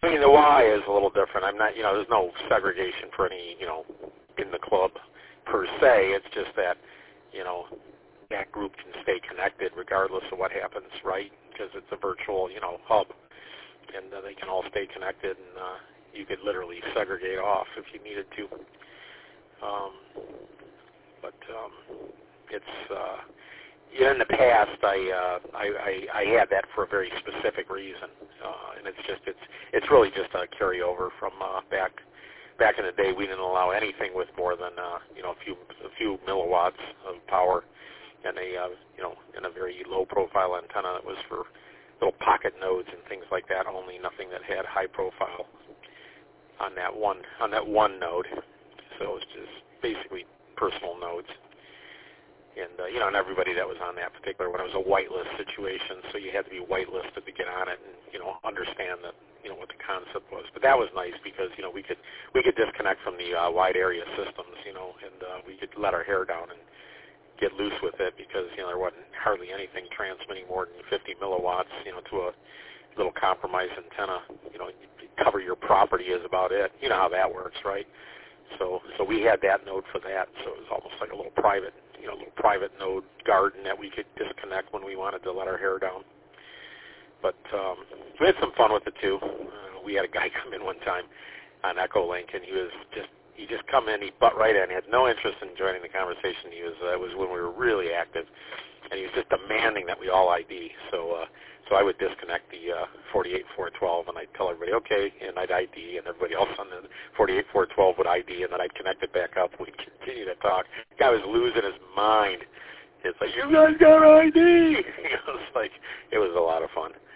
I mean, the why is a little different. I'm not, there's no segregation for any, in the club per se. It's just that, that group can stay connected regardless of what happens, right? Because it's a virtual, hub, and they can all stay connected, and you could literally segregate off if you needed to. But it's in the past, I had that for a very specific reason, and it's really just a carryover from back in the day. We didn't allow anything with more than a few milliwatts of power, and in a very low profile antenna that was for little pocket nodes and things like that. Only nothing that had high profile on that one node. So it was just basically personal nodes. And, and everybody that was on that particular one, it was a whitelist situation, so you had to be whitelisted to get on it and, understand that, what the concept was. But that was nice because, we could disconnect from the wide area systems, and we could let our hair down and get loose with it because, there wasn't hardly anything transmitting more than 50 milliwatts, to a little compromised antenna. Cover your property is about it. You know how that works, right? So we had that node for that, so it was almost like a little private node garden that we could disconnect when we wanted to let our hair down. But we had some fun with it too. We had a guy come in one time on Echolink, and he just come in, he butt right in. He had no interest in joining the conversation. It was when we were really active, and he was just demanding that we all ID. So I would disconnect the 48412, and I'd tell everybody, okay, and I'd ID, and everybody else on the 48412 would ID, and then I'd connect it back up, and we'd continue to talk. The guy was losing his mind. It's like, you guys got ID! It was a lot of fun.